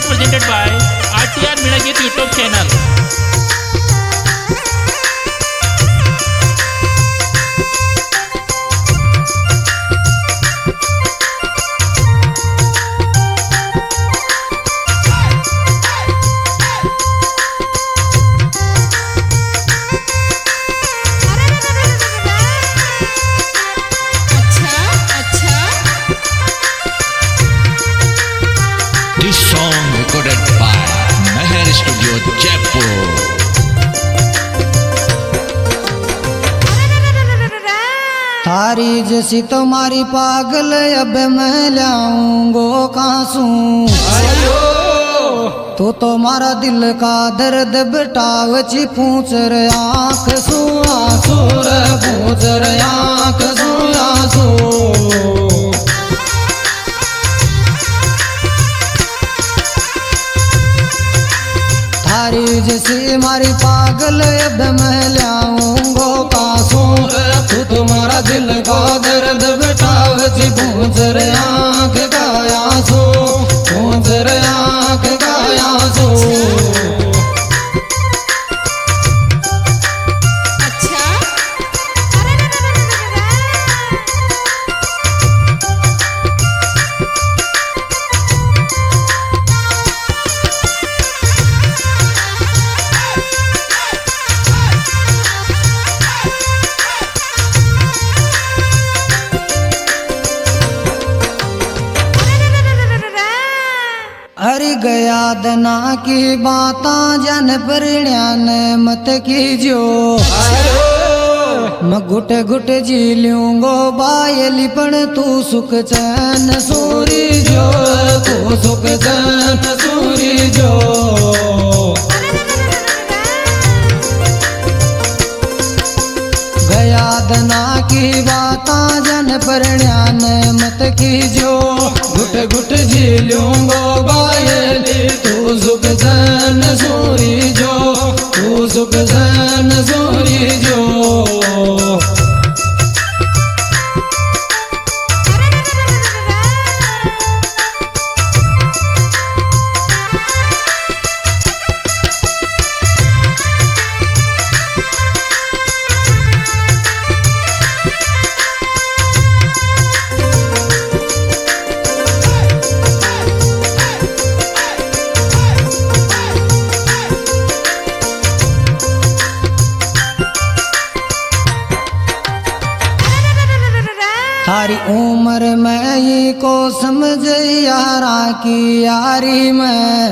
presented by RTR Minagit YouTube channel. This song recorded by Meher Studio Jaipur. थारी जैसी तुम्हारी पागल अब मैं लाऊंगो कांसू तो तुम्हारा दिल का दर्द बटावची पूछ रे आँख सू आंसू रे पूछ रे आँख सू आंसू। थारी जैसी मारी पागल अब मैं लाऊंगो कांसू तू तुम्हारा दिल का दर्द बटावची पूछ रे आँख का आंसू पूछ रे आँख का आंसू। हरि गया दना की बाता जन परिण्यान मत कीजियो मैं घुट घुट जी लूंगो बायली पण तू सुख चैन सूरी जो तू सुख चैन सूरी जो। गया दना की बाता जन परिण्यान मत कीजियो घुट घुट जी लूंगो बायली तू सुख चैन सूरी जो तू सुख चैन सूरी जो। थारी उम्र में ये को समझ यारा की यारी मैं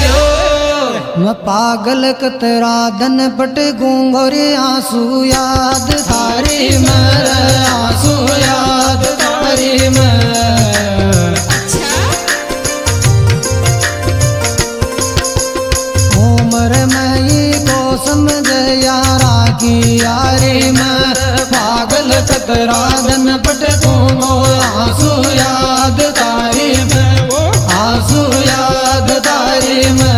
पागल कतरा धन पट गूंगोरे आंसू याद थारी मेरे आंसू याद थारी मैं। उम्र में ये को समझ यारा की यारी मैं पागल कतरा धन पट आंसू याद तारी में आंसू याद तारी में।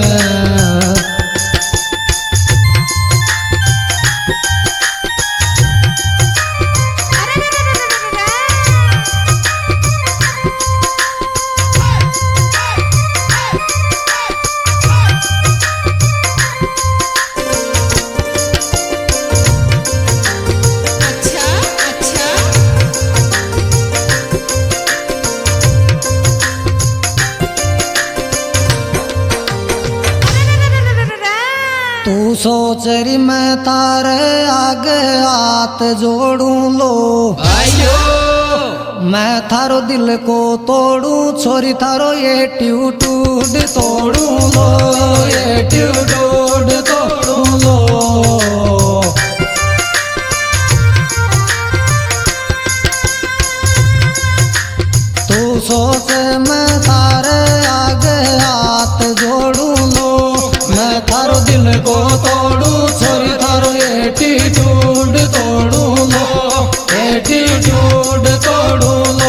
तू सोच री मैं तारे आगे हाथ जोड़ू लो मैं थारो दिल को तोड़ू छोरी थारो एटीट्यूड तोड़ू लो एटीट्यूड तोड़ू लो। तू सोच मैं तारे आगे हाथ जोड़ू लो मैं थारो दिल को तोड़ू छोरी थारो एटीट्यूड तोड़ू लो एटीट्यूड तोड़ू लो।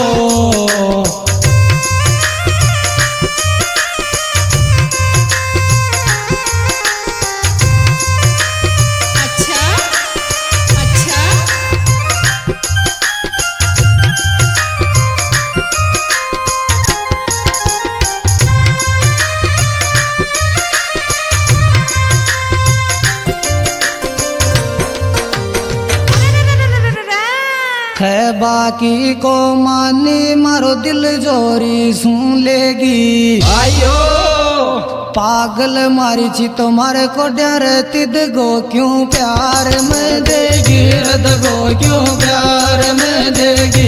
बाकी को मानी मारो दिल जोरी सुन लेगी आयो पागल मारी छी तुम्हारे को डरती दगो क्यों प्यार में देगी दगो क्यों प्यार में देगी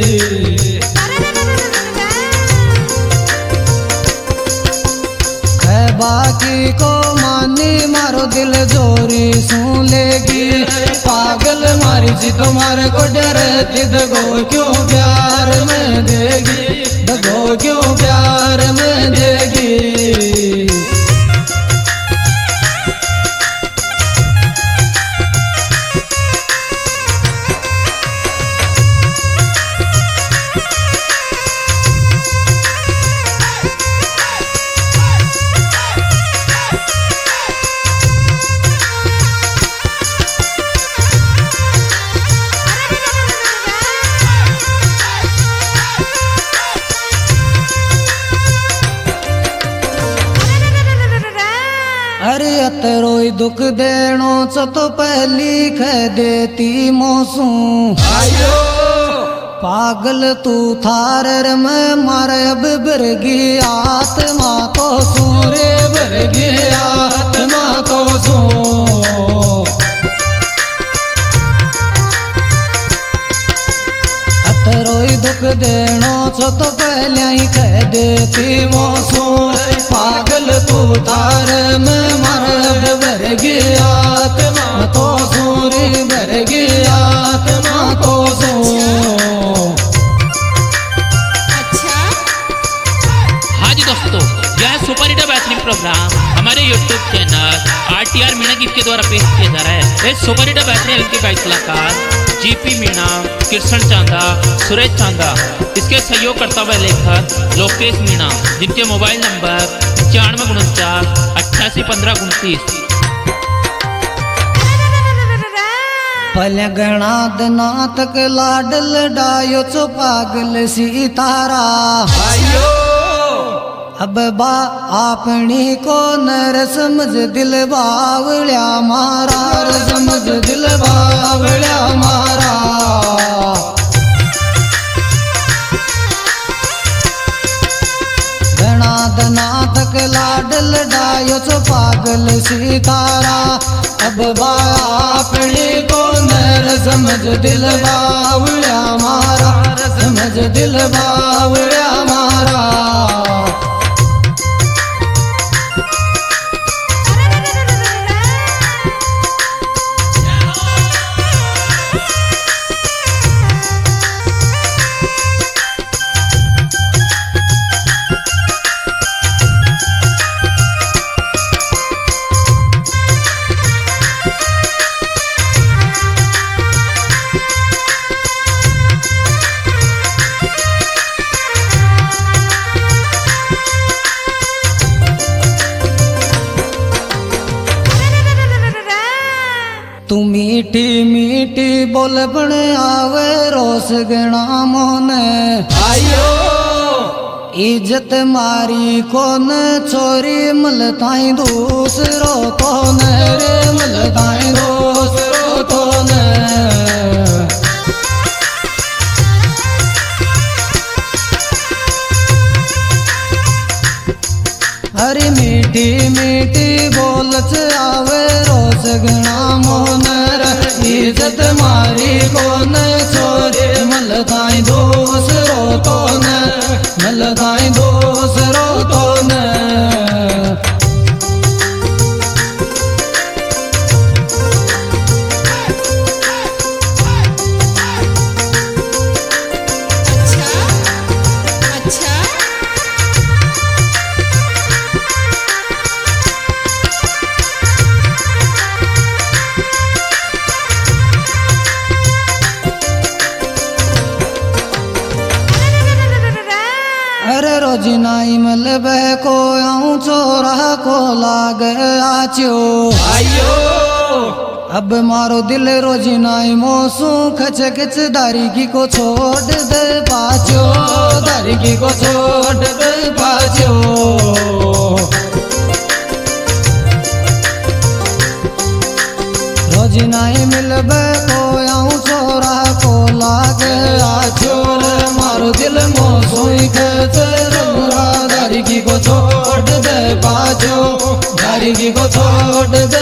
है बाकी को मानी मारो दिल जोरी सुन लेगी पागल मारी छी तुम्हारे को डरती दगो क्यों प्यार में देगी दगो क्यों प्यार में देगी अरे अतरोई दुख देनो च तो पहली कह देती मोसू आयो पागल तू थार में मारे अब बरगी आत्मा तो सूरे बरगी आत्मा तो सू अतरोई दुख देनो च तो पहले ही कह देती मोसू पागल तू तार में मरब भर गया आत्मा तो सूरी भर गया आत्मा तो सू हाँ जी दोस्तों, यह सुपर हिट बेहतरीन प्रोग्राम हमारे YouTube चैनल RTR मीणा गीत के द्वारा पेश किया जा रहा है। इस सुपर हिट बेहतरीन के गायक कलाकार GP मीणा, कृष्ण चांदा, सुरेश चांदा। इसके सहयोग करता हुआ लेखक लोकेश मीणा, जिनके मोबाइल नंबर 9449 881529। पलगणा दना तक लाडल डायो चो पागल सीतारा आयो अब बा अपनी को नर समझ दिल बावल्या मारा समझ दिल बावल्या मारा घना दना तक लाडल डायो चो पागल सीतारा अब बा अपनी को नर समझ दिल बावल्या मारा समझ दिल बावल्या मारा तू मीठी मीठी बोल बन आवे रोस गणा मोने आयो इज्जत मारी कोन छोरी मलताई दूसरो तो रे मलताई दूसरो तो हरी मीठी मीठी बोलच आवे रोस गणा मोनर इज्जत मारी कोन छोरे मलताई दूसरो तो मलताई दूसरो तो अरे रोजी नाई मल बह को आऊं चोरा को लाग आच्यो आयो अब मारो दिल रोजी नाई मोसू खच खच दारिगी को छोड़ दे पाचो दारिगी को छोड़ दे पाचो रोजी नाई मिल बह को आऊं चोरा को लाग को छोड़ दे